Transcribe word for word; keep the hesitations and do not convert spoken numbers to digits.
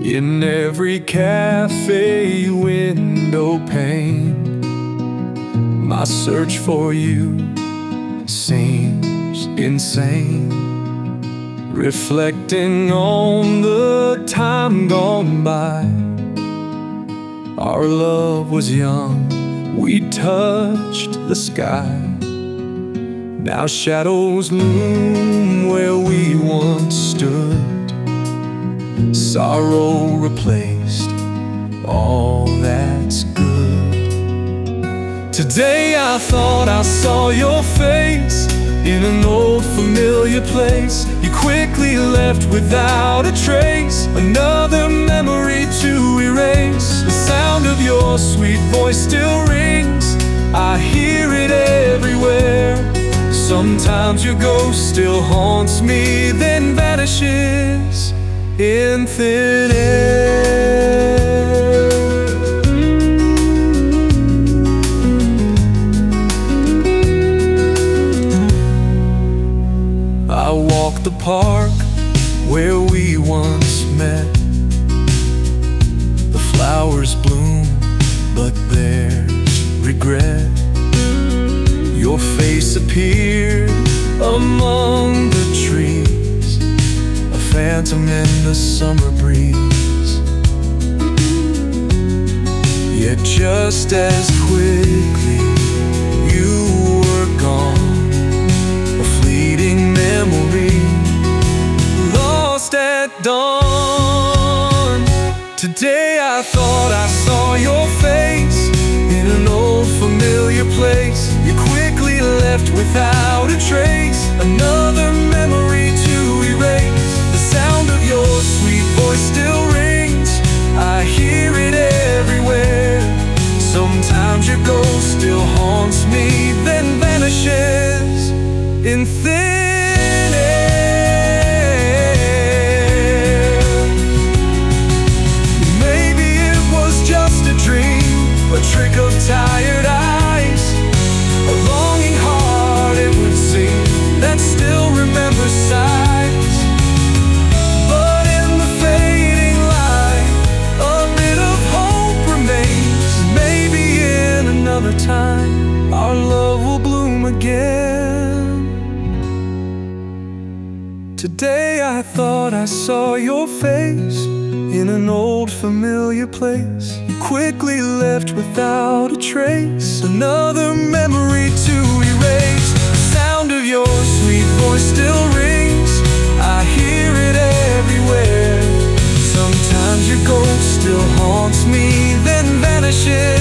In every cafe window pane, my search for you seems insane. Reflecting on the time gone by, our love was young, we touched the sky. Now shadows loom where we once stood. Sorrow replaced all that's good. Today I thought I saw your face in an old familiar place. You quickly left without a trace, another memory to erase. The sound of your sweet voice still rings, I hear it everywhere. Sometimes your ghost still haunts me, then vanishes in thin air. I walk the park where we once met. The flowers bloom, but there's regret. Your face appeared among the trees, a phantom in the summer breeze. Yet just as quickly you were gone, a fleeting memory lost at dawn. Today I thought I saw your face in an old familiar place. You quickly left without a trace, another memory to erase. The sound of your sweet voice still rings, I hear it everywhere. Sometimes your ghost still haunts me, then vanishes in thin air. Maybe it was just a dream, a trick of tired eyes, a longing heart it would seem that still remembers sighs. But in the fading light, a bit of hope remains. Maybe in another time our love will bloom again. Today I thought I saw your face in an old familiar place. You quickly left without a trace, another memory to erase. The sound of your sweet voice still rings, I hear it everywhere. Sometimes your ghost still haunts me, then vanishes